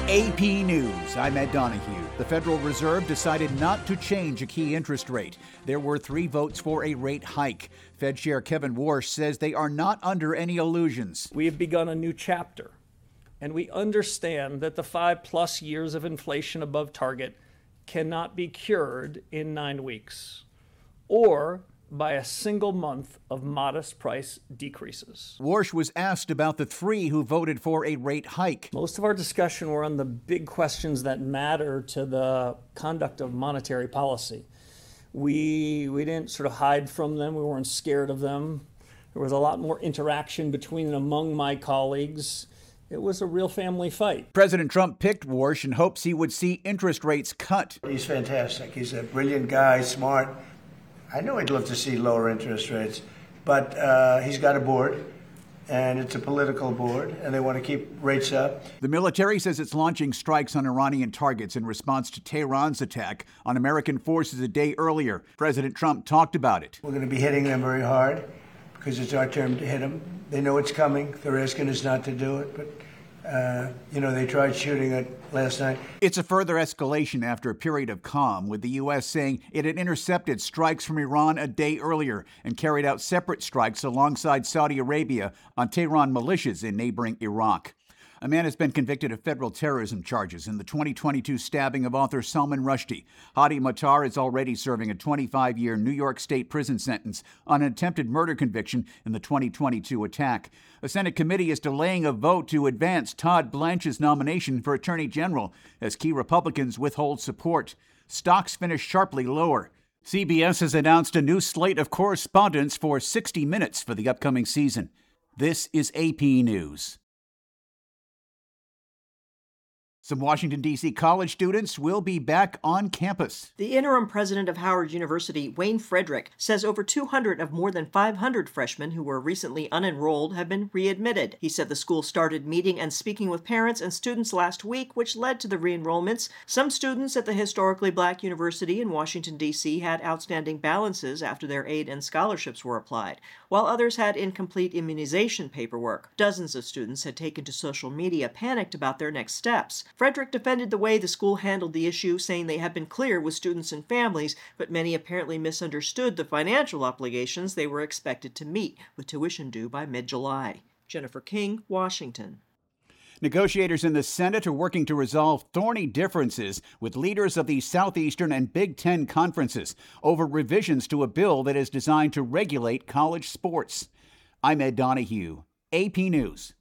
AP News, I'm Ed Donahue. The Federal Reserve decided not to change a key interest rate. There were 3 votes for a rate hike. Fed Chair Kevin Warsh says they are not under any illusions. We have begun a new chapter, and we understand that the 5+ years of inflation above target cannot be cured in 9 weeks or by a single month of modest price decreases. Warsh was asked about the 3 who voted for a rate hike. Most of our discussion were on the big questions that matter to the conduct of monetary policy. We didn't sort of hide from them. We weren't scared of them. There was a lot more interaction between and among my colleagues. It was a real family fight. President Trump picked Warsh in hopes he would see interest rates cut. He's fantastic. He's a brilliant guy, smart. I know he'd love to see lower interest rates, but he's got a board, and it's a political board, and they want to keep rates up. The military says it's launching strikes on Iranian targets in response to Tehran's attack on American forces a day earlier. President Trump talked about it. We're going to be hitting them very hard because it's our turn to hit them. They know it's coming. They're asking us not to do it, but they tried shooting it last night. It's a further escalation after a period of calm, with the U.S. saying it had intercepted strikes from Iran a day earlier and carried out separate strikes alongside Saudi Arabia on Tehran militias in neighboring Iraq. A man has been convicted of federal terrorism charges in the 2022 stabbing of author Salman Rushdie. Hadi Matar is already serving a 25-year New York State prison sentence on an attempted murder conviction in the 2022 attack. A Senate committee is delaying a vote to advance Todd Blanche's nomination for Attorney General as key Republicans withhold support. Stocks finished sharply lower. CBS has announced a new slate of correspondents for 60 Minutes for the upcoming season. This is AP News. Some Washington, D.C. college students will be back on campus. The interim president of Howard University, Wayne Frederick, says over 200 of more than 500 freshmen who were recently unenrolled have been readmitted. He said the school started meeting and speaking with parents and students last week, which led to the re-enrollments. Some students at the historically black university in Washington, D.C. had outstanding balances after their aid and scholarships were applied, while others had incomplete immunization paperwork. Dozens of students had taken to social media, panicked about their next steps. Frederick defended the way the school handled the issue, saying they had been clear with students and families, but many apparently misunderstood the financial obligations they were expected to meet, with tuition due by mid-July. Jennifer King, Washington. Negotiators in the Senate are working to resolve thorny differences with leaders of the Southeastern and Big Ten conferences over revisions to a bill that is designed to regulate college sports. I'm Ed Donahue, AP News.